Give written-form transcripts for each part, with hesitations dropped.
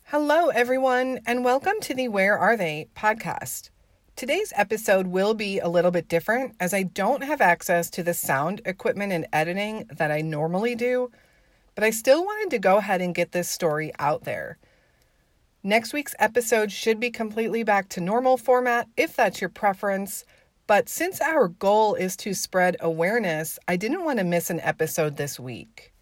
Hello, everyone, and welcome to the Where Are They podcast. Today's episode will be a little bit different as I don't have access to the sound equipment and editing that I normally do, but I still wanted to go ahead and get this story out there. Next week's episode should be completely back to normal format if that's your preference, but since our goal is to spread awareness, I didn't want to miss an episode this week.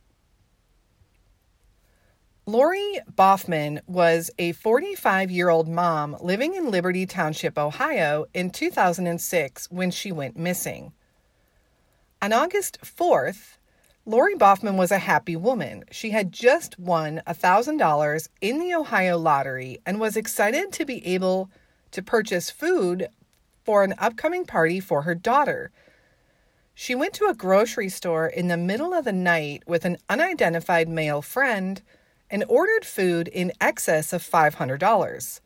Lori Boffman was a 45-year-old mom living in Liberty Township, Ohio in 2006 when she went missing. On August 4th, Lori Boffman was a happy woman. She had just won $1,000 in the Ohio lottery and was excited to be able to purchase food for an upcoming party for her daughter. She went to a grocery store in the middle of the night with an unidentified male friend and ordered food in excess of $500.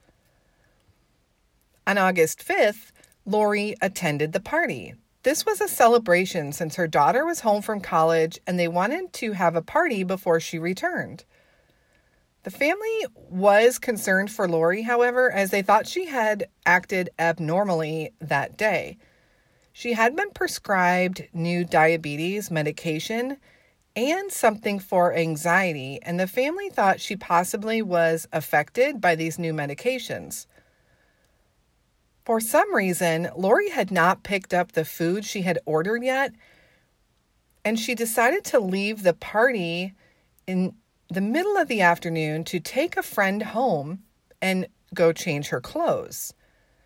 On August 5th, Lori attended the party. This was a celebration since her daughter was home from college and they wanted to have a party before she returned. The family was concerned for Lori, however, as they thought she had acted abnormally that day. She had been prescribed new diabetes medication and something for anxiety, and the family thought she possibly was affected by these new medications. For some reason, Lori had not picked up the food she had ordered yet, and she decided to leave the party in the middle of the afternoon to take a friend home and go change her clothes.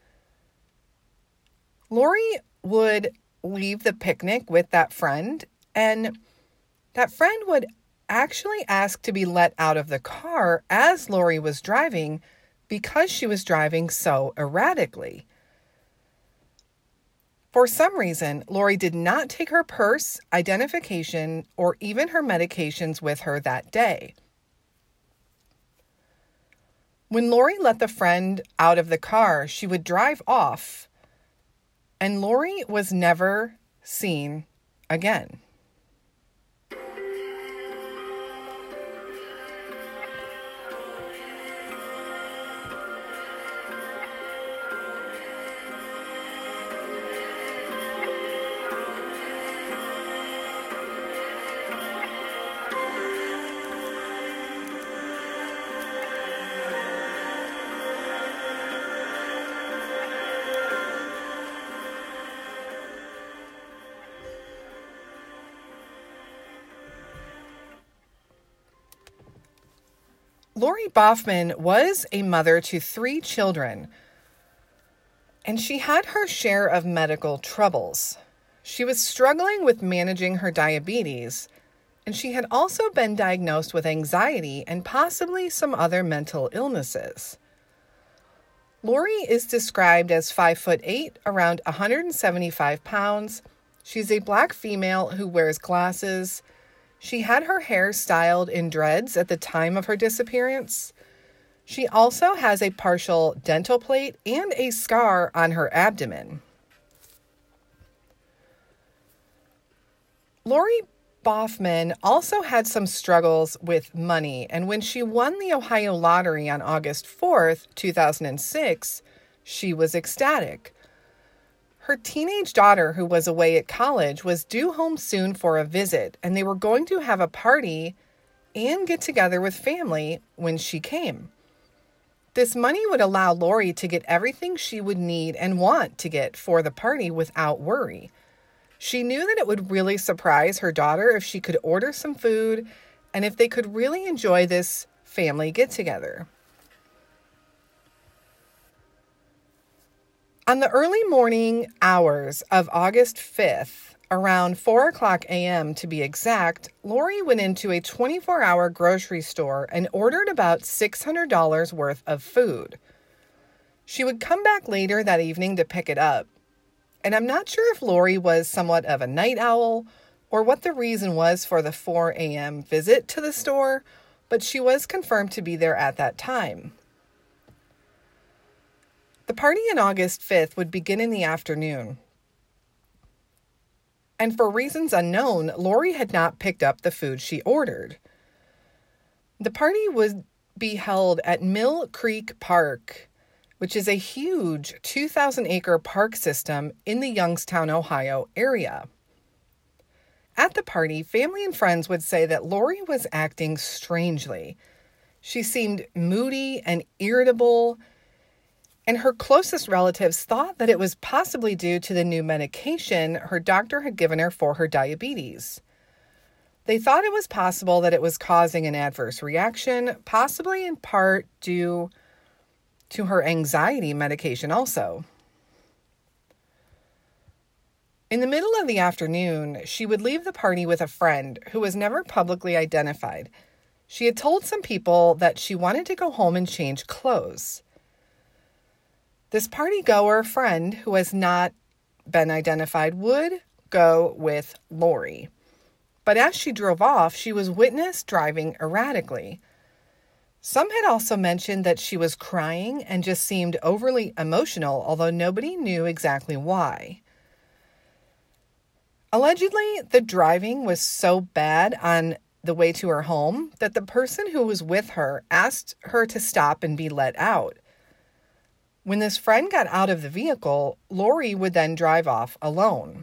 Lori would leave the picnic with that friend, and that friend would actually ask to be let out of the car as Lori was driving because she was driving so erratically. For some reason, Lori did not take her purse, identification, or even her medications with her that day. When Lori let the friend out of the car, she would drive off, and Lori was never seen again. Lori Boffman was a mother to 3 children, and she had her share of medical troubles. She was struggling with managing her diabetes, and she had also been diagnosed with anxiety and possibly some other mental illnesses. Lori is described as 5'8", around 175 pounds. She's a Black female who wears glasses. She had her hair styled in dreads at the time of her disappearance. She also has a partial dental plate and a scar on her abdomen. Lori Boffman also had some struggles with money, and when she won the Ohio lottery on August 4th, 2006, she was ecstatic. Her teenage daughter, who was away at college, was due home soon for a visit, and they were going to have a party and get together with family when she came. This money would allow Lori to get everything she would need and want to get for the party without worry. She knew that it would really surprise her daughter if she could order some food and if they could really enjoy this family get-together. On the early morning hours of August 5th, around 4 o'clock a.m. to be exact, Lori went into a 24-hour grocery store and ordered about $600 worth of food. She would come back later that evening to pick it up. And I'm not sure if Lori was somewhat of a night owl or what the reason was for the 4 a.m. visit to the store, but she was confirmed to be there at that time. The party on August 5th would begin in the afternoon. And for reasons unknown, Lori had not picked up the food she ordered. The party would be held at Mill Creek Park, which is a huge 2,000-acre park system in the Youngstown, Ohio area. At the party, family and friends would say that Lori was acting strangely. She seemed moody and irritable, and her closest relatives thought that it was possibly due to the new medication her doctor had given her for her diabetes. They thought it was possible that it was causing an adverse reaction, possibly in part due to her anxiety medication also. In the middle of the afternoon, she would leave the party with a friend who was never publicly identified. She had told some people that she wanted to go home and change clothes. This party-goer friend, who has not been identified, would go with Lori. But as she drove off, she was witnessed driving erratically. Some had also mentioned that she was crying and just seemed overly emotional, although nobody knew exactly why. Allegedly, the driving was so bad on the way to her home that the person who was with her asked her to stop and be let out. When this friend got out of the vehicle, Lori would then drive off alone.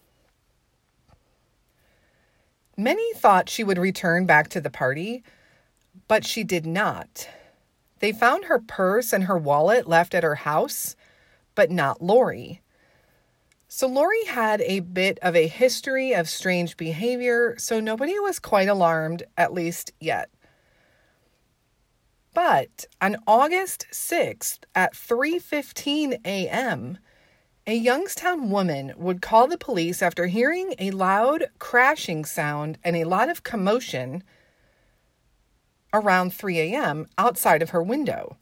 Many thought she would return back to the party, but she did not. They found her purse and her wallet left at her house, but not Lori. So Lori had a bit of a history of strange behavior, so nobody was quite alarmed, at least yet. But on August 6th at 3:15 a.m., a Youngstown woman would call the police after hearing a loud crashing sound and a lot of commotion around 3 a.m. outside of her window.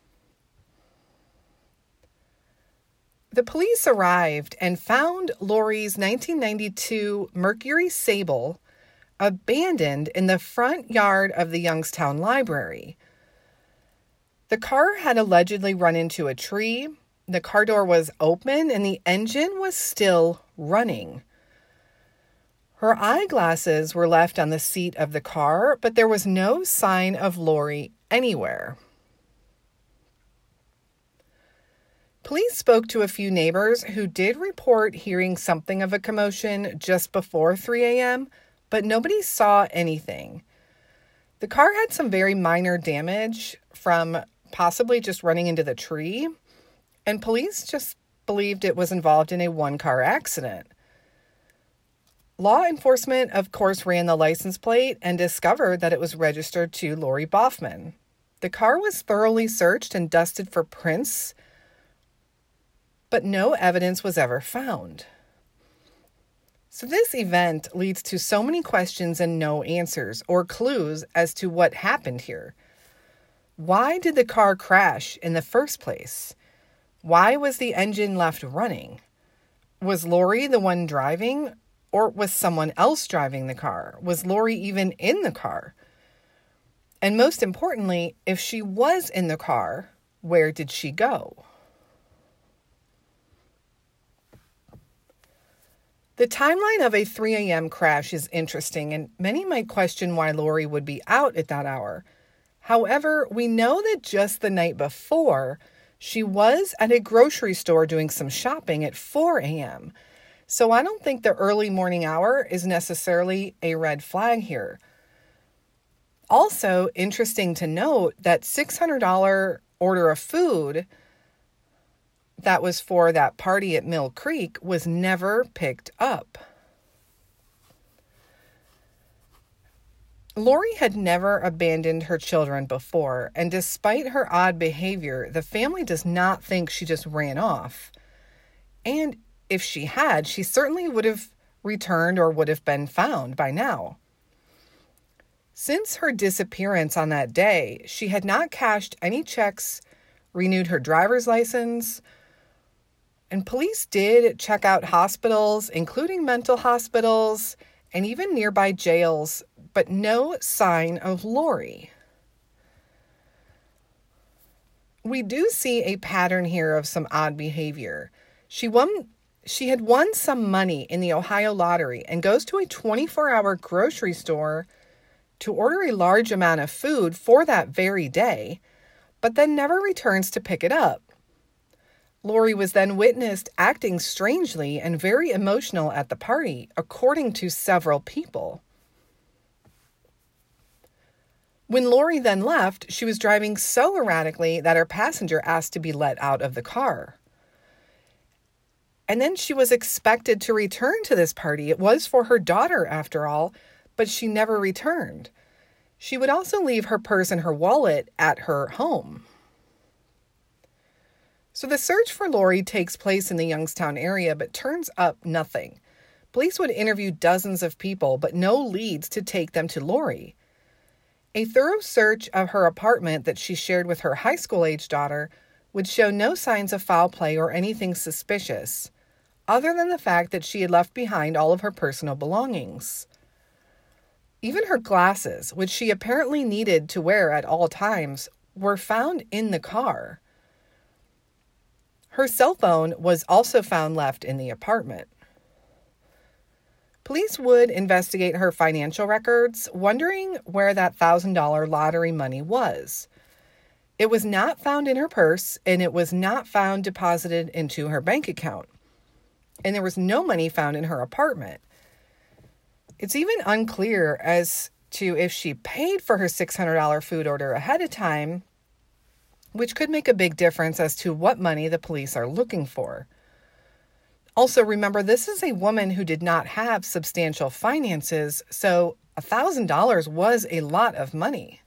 The police arrived and found Lori's 1992 Mercury Sable abandoned in the front yard of the Youngstown Library. The car had allegedly run into a tree. The car door was open and the engine was still running. Her eyeglasses were left on the seat of the car, but there was no sign of Lori anywhere. Police spoke to a few neighbors who did report hearing something of a commotion just before 3 a.m., but nobody saw anything. The car had some very minor damage from possibly just running into the tree, and police just believed it was involved in a one-car accident. Law enforcement, of course, ran the license plate and discovered that it was registered to Lori Boffman. The car was thoroughly searched and dusted for prints, but no evidence was ever found. So this event leads to so many questions and no answers or clues as to what happened here. Why did the car crash in the first place? Why was the engine left running? Was Lori the one driving, or was someone else driving the car? Was Lori even in the car? And most importantly, if she was in the car, where did she go? The timeline of a 3 a.m. crash is interesting, and many might question why Lori would be out at that hour. However, we know that just the night before, she was at a grocery store doing some shopping at 4 a.m. So I don't think the early morning hour is necessarily a red flag here. Also, interesting to note that $600 order of food that was for that party at Mill Creek was never picked up. Lori had never abandoned her children before, and despite her odd behavior, the family does not think she just ran off. And if she had, she certainly would have returned or would have been found by now. Since her disappearance on that day, she had not cashed any checks, renewed her driver's license, and police did check out hospitals, including mental hospitals, and even nearby jails, but no sign of Lori. We do see a pattern here of some odd behavior. She had won some money in the Ohio lottery and goes to a 24-hour grocery store to order a large amount of food for that very day, but then never returns to pick it up. Lori was then witnessed acting strangely and very emotional at the party, according to several people. When Lori then left, she was driving so erratically that her passenger asked to be let out of the car. And then she was expected to return to this party. It was for her daughter, after all, but she never returned. She would also leave her purse and her wallet at her home. So the search for Lori takes place in the Youngstown area, but turns up nothing. Police would interview dozens of people, but no leads to take them to Lori. A thorough search of her apartment that she shared with her high school-age daughter would show no signs of foul play or anything suspicious, other than the fact that she had left behind all of her personal belongings. Even her glasses, which she apparently needed to wear at all times, were found in the car. Her cell phone was also found left in the apartment. Police would investigate her financial records, wondering where that $1,000 lottery money was. It was not found in her purse, and it was not found deposited into her bank account. And there was no money found in her apartment. It's even unclear as to if she paid for her $600 food order ahead of time, which could make a big difference as to what money the police are looking for. Also, remember, this is a woman who did not have substantial finances, so $1,000 was a lot of money.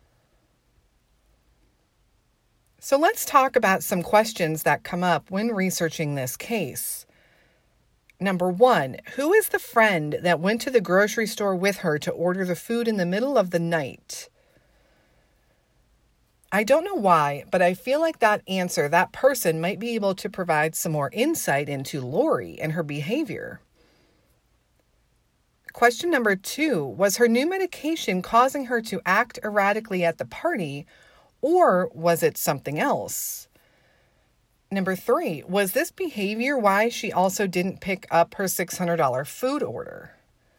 So let's talk about some questions that come up when researching this case. Number 1, who is the friend that went to the grocery store with her to order the food in the middle of the night? I don't know why, but I feel like that person might be able to provide some more insight into Lori and her behavior. Question number 2, was her new medication causing her to act erratically at the party, or was it something else? Number 3, was this behavior why she also didn't pick up her $600 food order?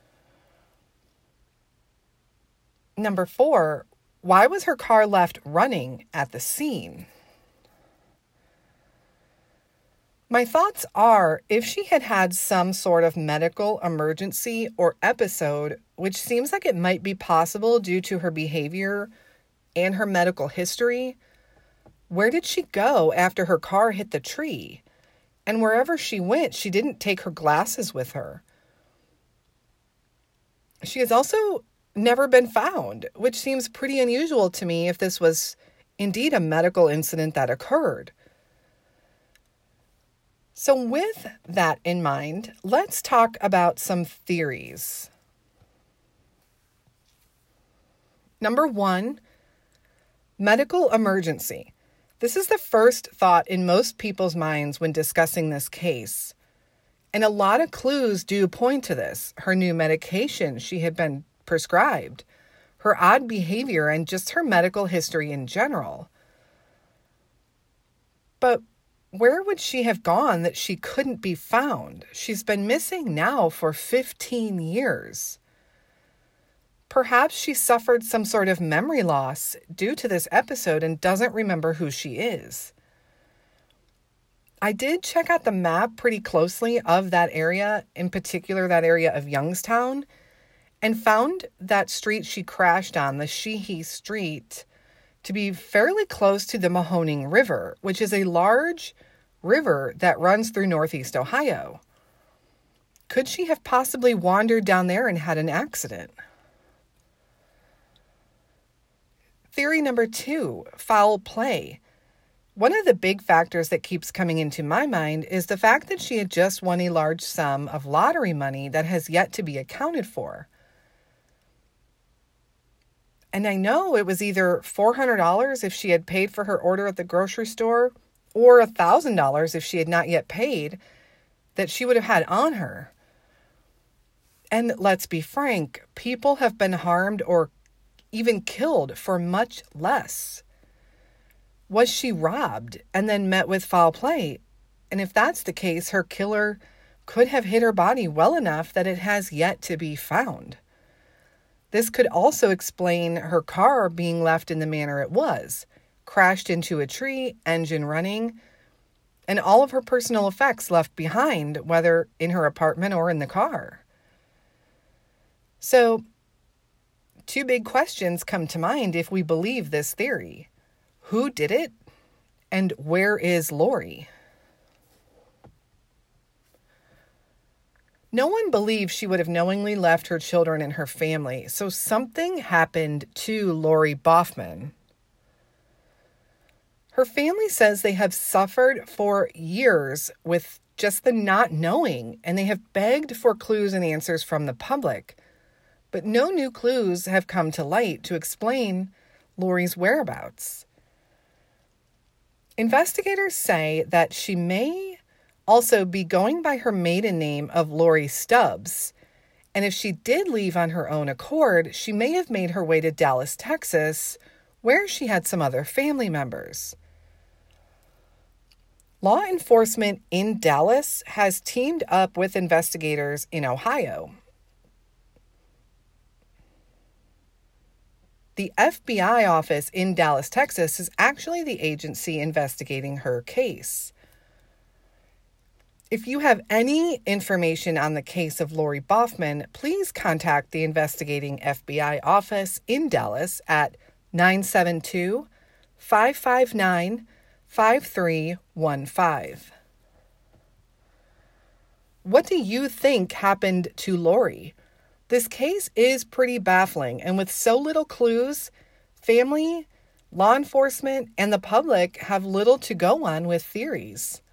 Number 4, why was her car left running at the scene? My thoughts are, if she had had some sort of medical emergency or episode, which seems like it might be possible due to her behavior and her medical history, where did she go after her car hit the tree? And wherever she went, she didn't take her glasses with her. She has also never been found, which seems pretty unusual to me if this was indeed a medical incident that occurred. So with that in mind, let's talk about some theories. Number 1, medical emergency. This is the first thought in most people's minds when discussing this case. And a lot of clues do point to this. Her new medication she had been prescribed, her odd behavior, and just her medical history in general. But where would she have gone that she couldn't be found? She's been missing now for 15 years. Perhaps she suffered some sort of memory loss due to this episode and doesn't remember who she is. I did check out the map pretty closely of that area, in particular that area of Youngstown, and found that street she crashed on, the Sheehy Street, to be fairly close to the Mahoning River, which is a large river that runs through Northeast Ohio. Could she have possibly wandered down there and had an accident? Theory number 2, foul play. One of the big factors that keeps coming into my mind is the fact that she had just won a large sum of lottery money that has yet to be accounted for. And I know it was either $400 if she had paid for her order at the grocery store, or $1,000 if she had not yet paid, that she would have had on her. And let's be frank, people have been harmed or even killed for much less. Was she robbed and then met with foul play? And if that's the case, her killer could have hid her body well enough that it has yet to be found. This could also explain her car being left in the manner it was, crashed into a tree, engine running, and all of her personal effects left behind, whether in her apartment or in the car. So, two big questions come to mind if we believe this theory. Who did it? And where is Lori? No one believes she would have knowingly left her children and her family, so something happened to Lori Boffman. Her family says they have suffered for years with just the not knowing, and they have begged for clues and answers from the public. But no new clues have come to light to explain Lori's whereabouts. Investigators say that she may also be going by her maiden name of Lori Stubbs. And if she did leave on her own accord, she may have made her way to Dallas, Texas, where she had some other family members. Law enforcement in Dallas has teamed up with investigators in Ohio. The FBI office in Dallas, Texas, is actually the agency investigating her case. If you have any information on the case of Lori Boffman, please contact the investigating FBI office in Dallas at 972-559-5315. What do you think happened to Lori? This case is pretty baffling, and with so little clues, family, law enforcement, and the public have little to go on with theories.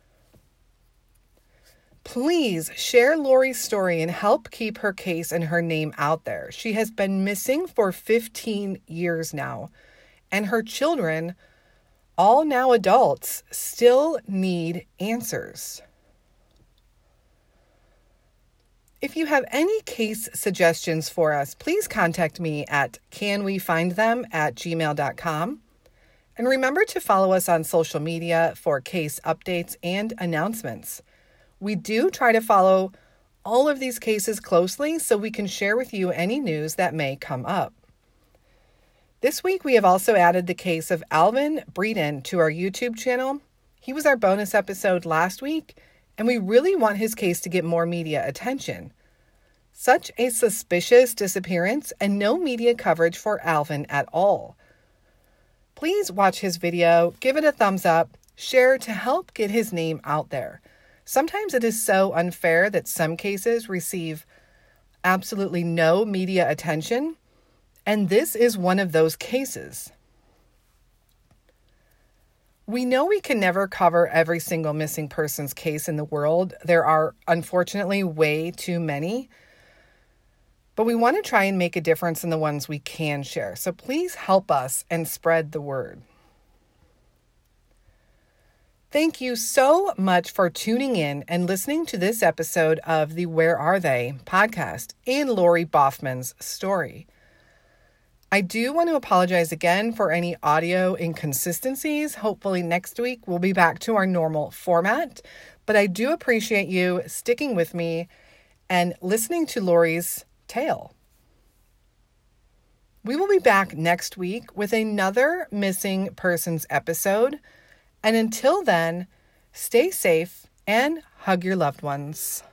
Please share Lori's story and help keep her case and her name out there. She has been missing for 15 years now, and her children, all now adults, still need answers. If you have any case suggestions for us, please contact me at canwefindthem@gmail.com. And remember to follow us on social media for case updates and announcements. We do try to follow all of these cases closely so we can share with you any news that may come up. This week, we have also added the case of Alvin Breeden to our YouTube channel. He was our bonus episode last week, and we really want his case to get more media attention. Such a suspicious disappearance and no media coverage for Alvin at all. Please watch his video, give it a thumbs up, share to help get his name out there. Sometimes it is so unfair that some cases receive absolutely no media attention, and this is one of those cases. We know we can never cover every single missing persons case in the world. There are, unfortunately, way too many. But we want to try and make a difference in the ones we can share. So please help us and spread the word. Thank you so much for tuning in and listening to this episode of the Where Are They podcast and Lori Boffman's story. I do want to apologize again for any audio inconsistencies. Hopefully next week we'll be back to our normal format, but I do appreciate you sticking with me and listening to Lori's tale. We will be back next week with another missing persons episode, and until then, stay safe and hug your loved ones.